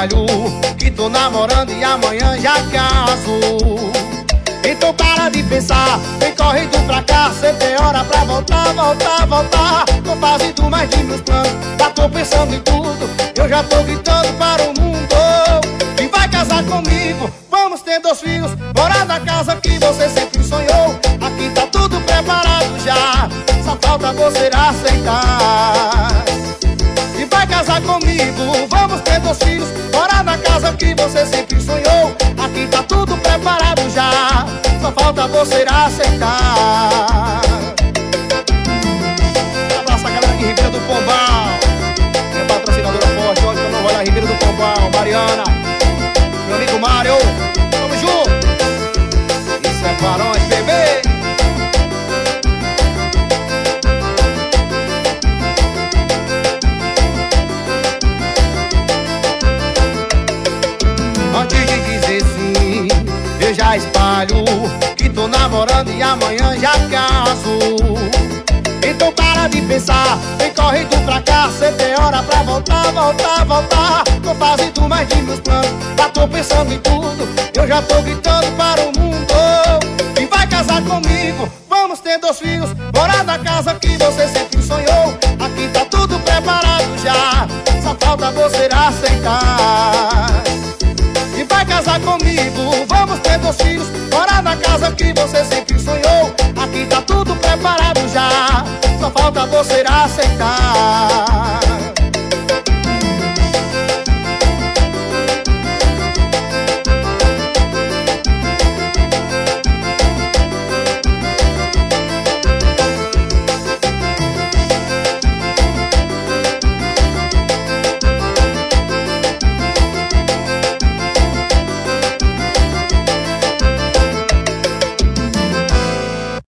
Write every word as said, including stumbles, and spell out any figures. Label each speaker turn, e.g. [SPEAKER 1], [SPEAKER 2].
[SPEAKER 1] espalho que tô namorando e amanhã já caso. Então para de pensar, vem correndo pra cá. Cê tem hora pra voltar, voltar, voltar. Tô fazendo mais de meus planos, já tô pensando em tudo. Eu já tô gritando para o mundo e vai casar comigo, vamos ter dois filhos, morar na casa que você sempre sonhou. Aqui tá tudo preparado já, só falta você aceitar. E vai casar comigo, vamos ter dois filhos, morar na casa que você sempre sonhou. Aqui tá tudo preparado já, só falta você aceitar. Um abraço a galera de Ribeira do Pombal, minha patrocinadora forte, hoje eu não vou na Ribeira do Pombal, Mariana, meu amigo Mário, tamo junto. Isso é Barões, bebê. Antes de dizer sim, eu já espalho que tô namorando e amanhã já caso. Então para de pensar, vem correndo pra cá. Cê tem hora pra voltar, voltar, voltar. Tô fazendo mais de meus planos, já tô pensando em tudo. Eu já tô gritando para o mundo e vai casar comigo, vamos ter dois filhos, morar na casa que você sempre sonhou. Aqui tá tudo preparado já, só falta você aceitar. E vai casar comigo, vamos ter dois filhos, morar na casa que você sempre sonhou. Aqui tá tudo preparado já, só falta você aceitar.